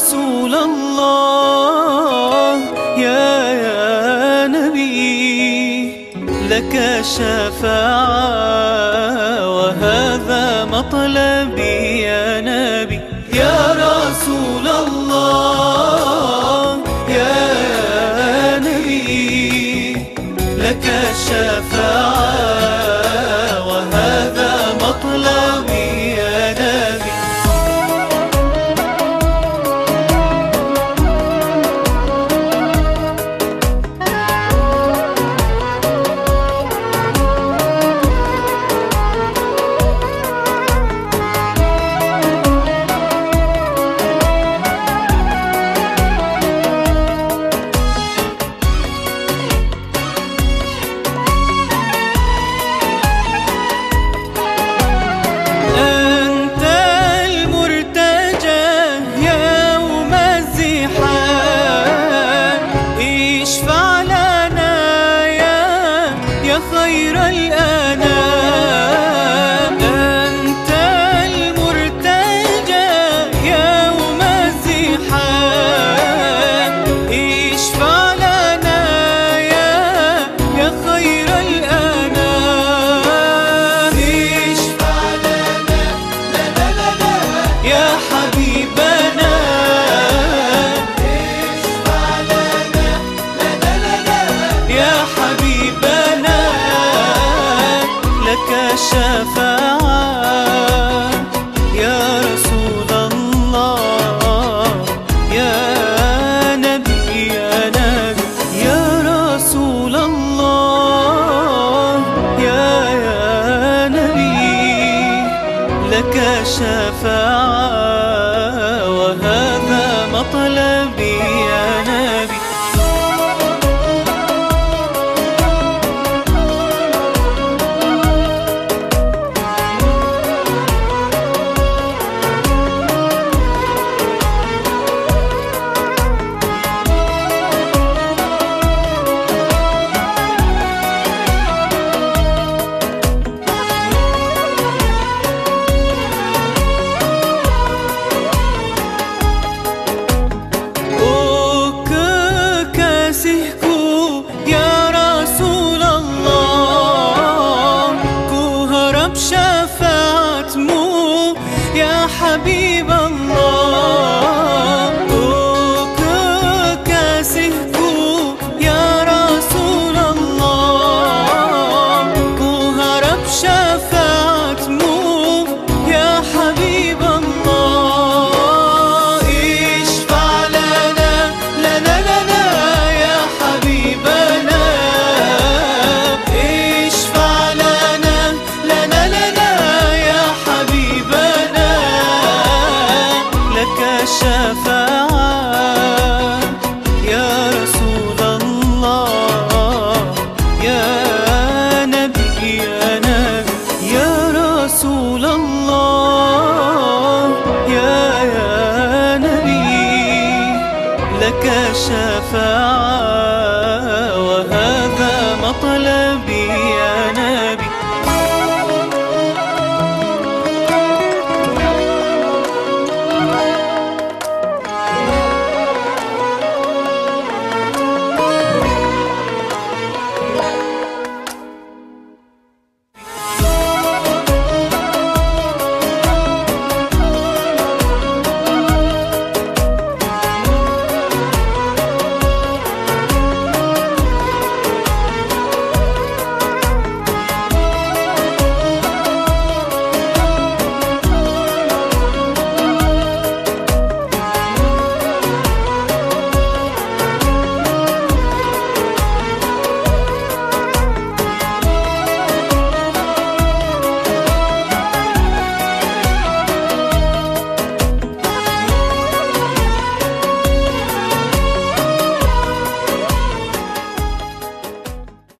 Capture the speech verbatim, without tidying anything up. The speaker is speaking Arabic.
رسول الله يا يا نبي، لك شفاعة وهذا مطلبي يا نبي. يا رسول الله يا يا نبي، لك شفاعة وهذا مطلبي يا نبي. خير الأنام أنت المرتجى يوم الزحام، اشفع لنا يا يا خير الأنام. اشفع لنا لنا لنا يا حبيبنا، اشفع لنا لنا لنا يا حبيبنا، لك شفاعة يا رسول الله يا نبي يا نبي. يا رسول الله يا يا نبي، لك شفاعة وهذا مطلبي يا نبي. يا رسول الله كو هرب شفاعت مو يا حبيب الله، كاسهكو يا رسول الله كو هرب شفاعت مو يا حبيب الله. اشفع لنا لنا لنا يا حبيبنا، اشفع لنا لنا لنا يا حبيبنا، لك شفاعة يا رسول الله يا نبي يا نبي. يا رسول الله يا يا نبي، لك شفاعة